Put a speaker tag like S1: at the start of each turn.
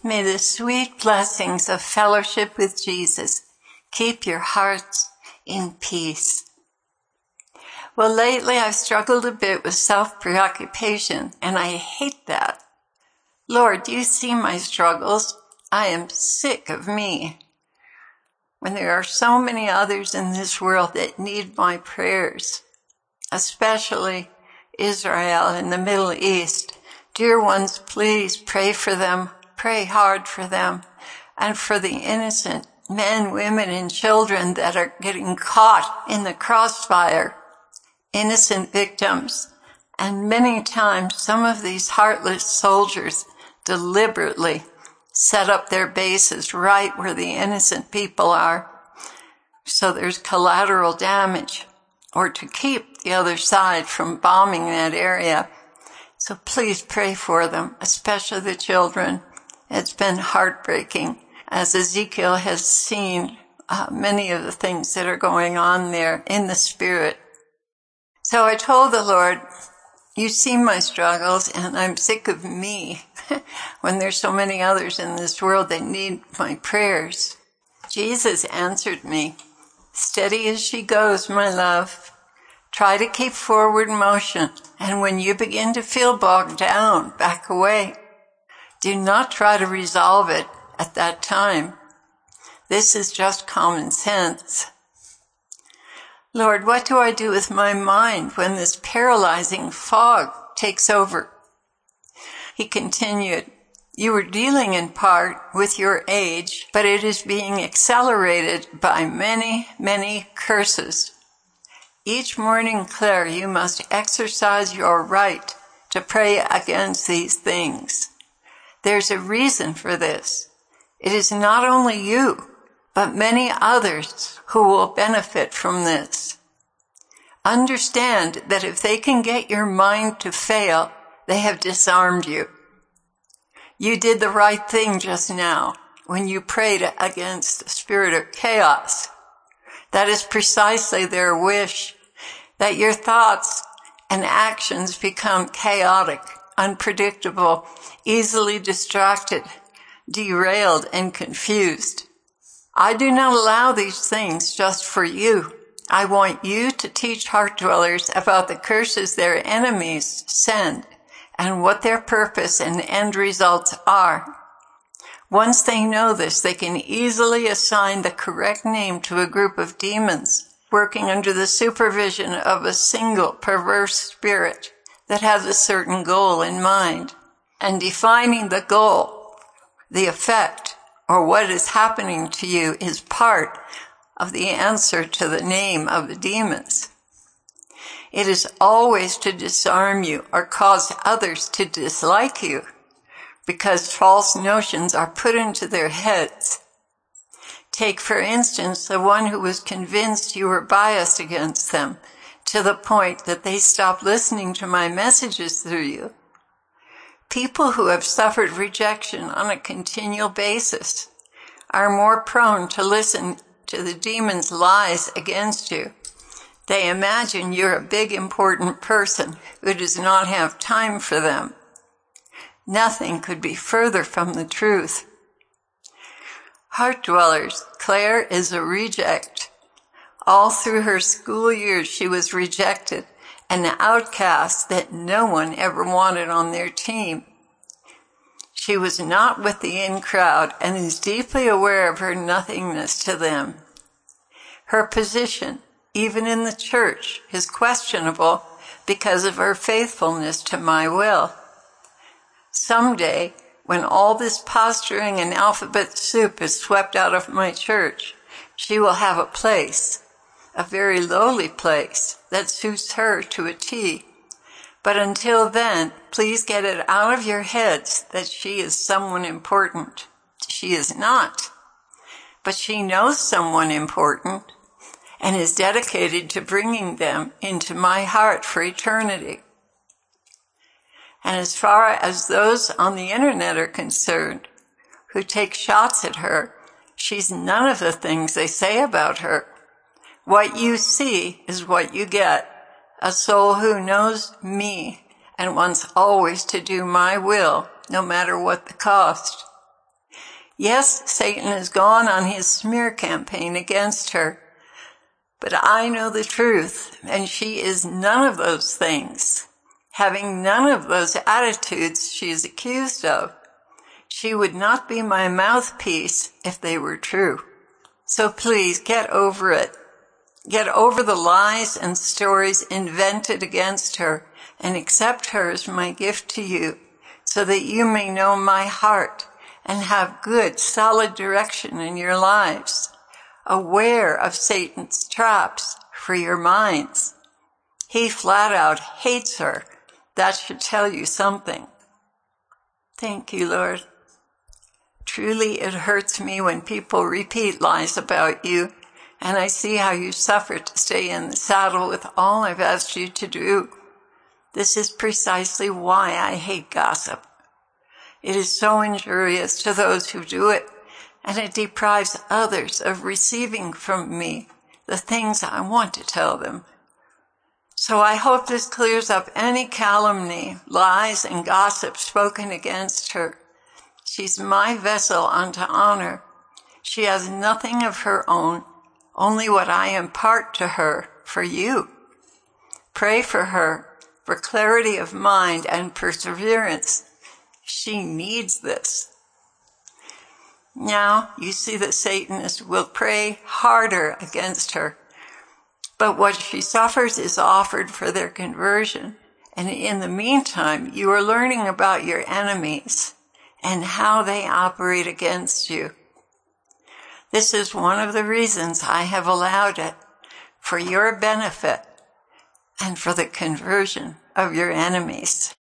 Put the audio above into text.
S1: May the sweet blessings of fellowship with Jesus keep your hearts in peace. Well, lately I've struggled a bit with self-preoccupation, and I hate that. Lord, you see my struggles. I am sick of me. When there are so many others in this world that need my prayers, especially Israel and the Middle East. Dear ones, please pray for them, pray hard for them, and for the innocent men, women, and children that are getting caught in the crossfire, innocent victims. And many times, some of these heartless soldiers deliberately set up their bases right where the innocent people are. So there's collateral damage, or to keep the other side from bombing that area. So please pray for them, especially the children. It's been heartbreaking, as Ezekiel has seen many of the things that are going on there in the spirit. So I told the Lord, you see my struggles, and I'm sick of me when there's so many others in this world that need my prayers. Jesus answered me, steady as she goes, my love. Try to keep forward motion, and when you begin to feel bogged down, back away. Do not try to resolve it at that time. This is just common sense. Lord, what do I do with my mind when this paralyzing fog takes over? He continued, you are dealing in part with your age, but it is being accelerated by many, many curses. Each morning, Claire, you must exercise your right to pray against these things. There's a reason for this. It is not only you, but many others who will benefit from this. Understand that if they can get your mind to fail, they have disarmed you. You did the right thing just now when you prayed against the spirit of chaos. That is precisely their wish, that your thoughts and actions become chaotic, unpredictable, easily distracted, derailed, and confused. I do not allow these things just for you. I want you to teach heart dwellers about the curses their enemies send and what their purpose and end results are. Once they know this, they can easily assign the correct name to a group of demons working under the supervision of a single perverse spirit that has a certain goal in mind. And defining the goal, the effect, or what is happening to you is part of the answer to the name of the demons. It is always to disarm you or cause others to dislike you, because false notions are put into their heads. Take, for instance, the one who was convinced you were biased against them to the point that they stopped listening to my messages through you. People who have suffered rejection on a continual basis are more prone to listen to the demon's lies against you. They imagine you're a big, important person who does not have time for them. Nothing could be further from the truth. Heart dwellers, Claire is a reject. All through her school years, she was rejected, an outcast that no one ever wanted on their team. She was not with the in crowd and is deeply aware of her nothingness to them. Her position, even in the church, is questionable because of her faithfulness to my will. Someday, when all this posturing and alphabet soup is swept out of my church, she will have a place, a very lowly place that suits her to a T. But until then, please get it out of your heads that she is someone important. She is not. But she knows someone important and is dedicated to bringing them into my heart for eternity. And as far as those on the internet are concerned, who take shots at her, she's none of the things they say about her. What you see is what you get. A soul who knows me and wants always to do my will, no matter what the cost. Yes, Satan has gone on his smear campaign against her, but I know the truth, and she is none of those things. Having none of those attitudes she is accused of, she would not be my mouthpiece if they were true. So please get over it. Get over the lies and stories invented against her and accept her as my gift to you so that you may know my heart and have good, solid direction in your lives, aware of Satan's traps for your minds. He flat out hates her. That should tell you something. Thank you, Lord. Truly, it hurts me when people repeat lies about you, and I see how you suffer to stay in the saddle with all I've asked you to do. This is precisely why I hate gossip. It is so injurious to those who do it, and it deprives others of receiving from me the things I want to tell them. So I hope this clears up any calumny, lies, and gossip spoken against her. She's my vessel unto honor. She has nothing of her own, only what I impart to her for you. Pray for her, for clarity of mind and perseverance. She needs this. Now, you see that Satanists will pray harder against her, but what she suffers is offered for their conversion. And in the meantime, you are learning about your enemies and how they operate against you. This is one of the reasons I have allowed it, for your benefit and for the conversion of your enemies.